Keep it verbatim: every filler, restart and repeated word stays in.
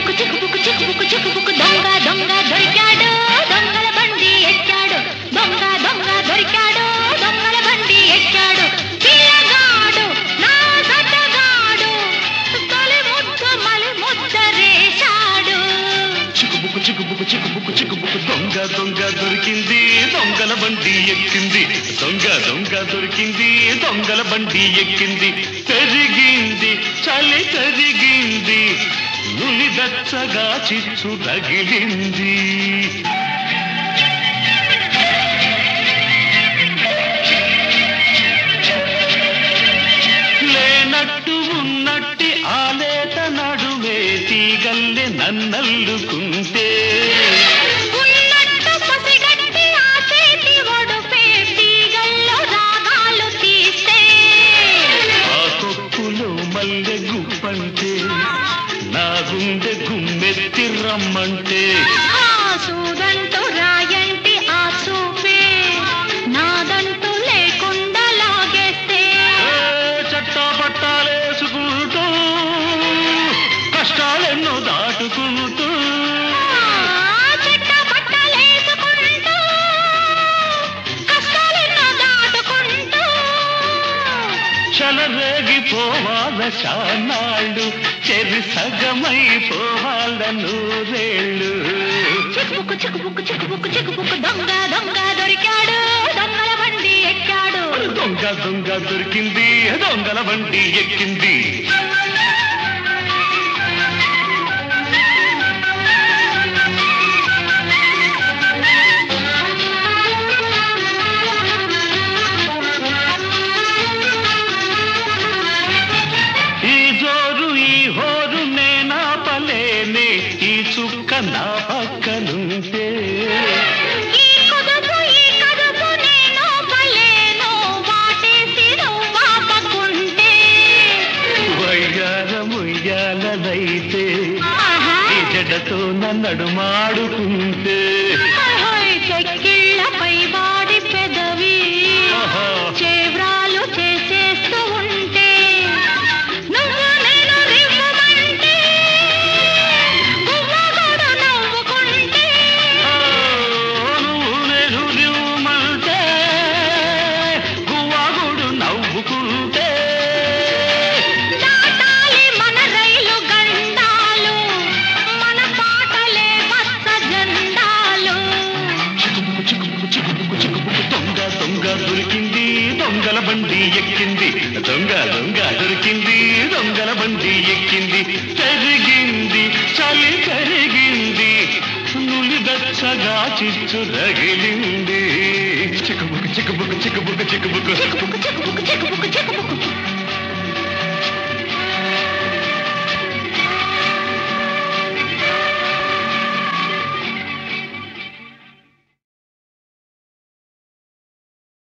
చిక్కుబుక్కు చిక్కుబుక్కు చిక్కుబుక్కు చిక్కుబుక్కు దొంగ దొంగ దొరికాడు దొంగల బండి ఎక్కాడు దొంగ దొంగ దొరికాడు దొంగల బండి ఎక్కాడు పిల్లగాడు నా సతగాడు తొలి ముద్దు మలి ముద్దరేశాడు చిక్కుబుక్కు చిక్కుబుక్కు చిక్కుబుక్కు చిక్కుబుక్కు దొంగ దొంగ దొరికింది దొంగల బండి ఎక్కింది దొంగ దొంగ దొరికింది దొంగల బండి ఎక్కింది పెరిగింది చలి పెరిగింది నులిదచ్చగా చిచ్చు తగిలింది లేనట్టు ఉన్నట్టి ఆలేత నడుమే తీగల్లె నన్నల్లుకుంటే ఉన్నట్టు పసిగట్టి ఆ చేతి ఒడుపే తీగల్లో రాగాలు తీస్తే ఆ కొప్పులో మల్లె గుప్పంటే నా గుండె గుమ్మెత్తి రమ్మంటే ఆ సూదంటూ రాయంటి ఆ చూపే నాదంటూ లేకుండా లాగేస్తే చట్టా పట్టాలేసుకుంటూ కష్టాలెన్నో దాటుకుంటూ చెట్ట పట్టలేసుకుంటూ కష్టాలెన్నో దాటుకుంటూ చలరేగిపోవాల చానాళ్ళు చెరి సగమైపోవాల నూరేళ్ళు చిక్కుబుక్కు చిక్కుబుక్కు చిక్కుబుక్కు చిక్కుబుక్కు దొంగ దొంగ దొరికాడు దొంగల బండి ఎక్కాడు దొంగ దొంగ దొరికింది దొంగల బండి ఎక్కింది ఈ జోరు ఈ హోరు నేనా పలేనే ఈ చుక్క నా పక్కనుంటే ఈ కుదుపు ఈ కదుపు నేను పలేను వాటేసి నువ్వు వాపకుంటే వయ్యారముయ్యాలైతే ఆహా ఈ జడతో నన్నడు మాడుకుంటే హోయ్ చెక్కిళ్ళపై వాడి పెదవి ఆహా. చేవ్రాలు చేసేస్తూ ఉంటే నువ్వు నేను రివ్వమంటే గువ్వగూడు నవ్వుకుంటే ఆ, నువ్వు నేను నివ్వమంటే గువ్వాగుడు నవ్వుకుంటే దాటాలి మన రైలు గండాలు మన పాటలే పచ్చ జెండాలు చిక్కుబుక్కు చిక్కుబుక్కు చిక్కుబుక్కు చిక్కుబుక్కు దొంగ దొంగ దొరికింది దొంగల బండి ఎక్కింది దొంగ దొంగ దొరికింది దొంగల బండి ఎక్కింది పెరిగింది చలి పెరిగింది నులిదచ్చగా చిచ్చు రగిలింది చిక్కుబుక్కు చిక్కుబుక్కు చిక్కుబుక్కు చిక్కుబుక్కు చిక్కుబుక్కు చిక్కుబుక్కు చిక్కుబుక్కు చిక్కుబుక్కు